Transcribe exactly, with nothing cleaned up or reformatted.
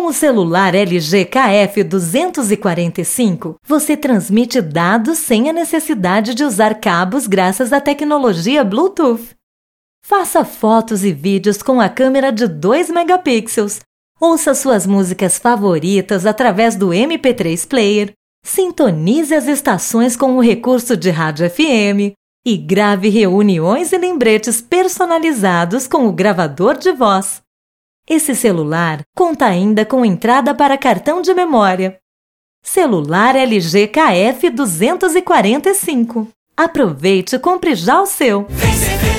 Com o celular L G K F duzentos e quarenta e cinco, você transmite dados sem a necessidade de usar cabos graças à tecnologia Bluetooth. Faça fotos e vídeos com a câmera de dois megapixels. Ouça suas músicas favoritas através do M P três Player. Sintonize as estações com o recurso de rádio F M. E grave reuniões e lembretes personalizados com o gravador de voz. Esse celular conta ainda com entrada para cartão de memória. Celular L G K F duzentos e quarenta e cinco. Aproveite e compre já o seu!